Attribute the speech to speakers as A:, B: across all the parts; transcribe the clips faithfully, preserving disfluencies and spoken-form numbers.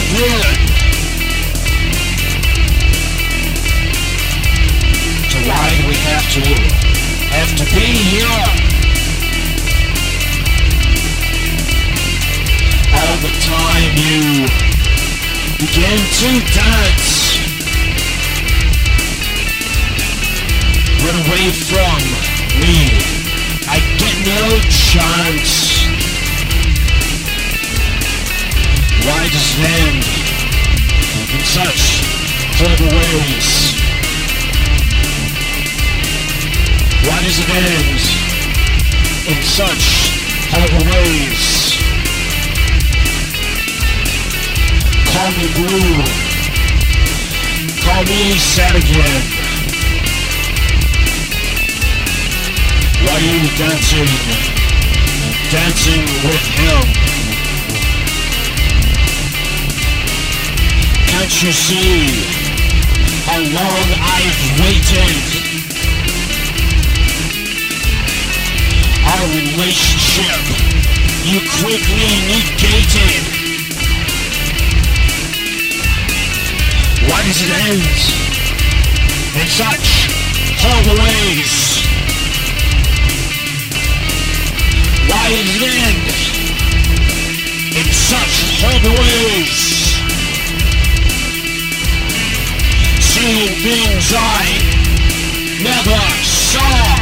A: ruin. So why do we have to, have to be here? All the time you begin to dance, run away from me, I get no chance. Why does it end in such horrible ways? Why does it end in such horrible ways? Call me blue, call me sad again. Why are you dancing, dancing with him? Can't you see how long I've waited? Our relationship you quickly negated. Why does it end in such horrible ways? Why does it end in such horrible ways? Seeing things I never saw.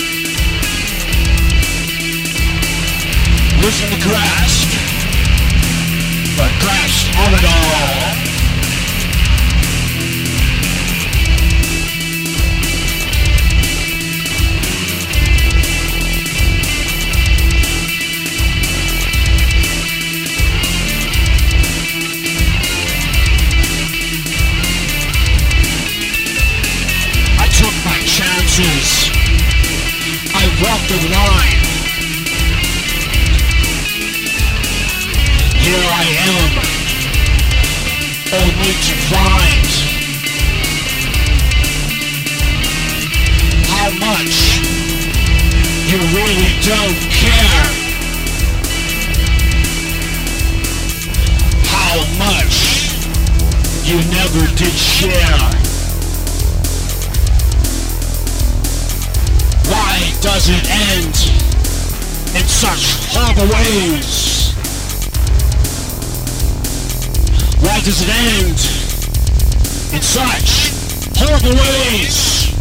A: Losing the grasp, but grasp on it all. I walked the line. Here I am, only to find how much you really don't care. How much you never did share. Why does it end in such horrible ways? Why does it end in such horrible ways?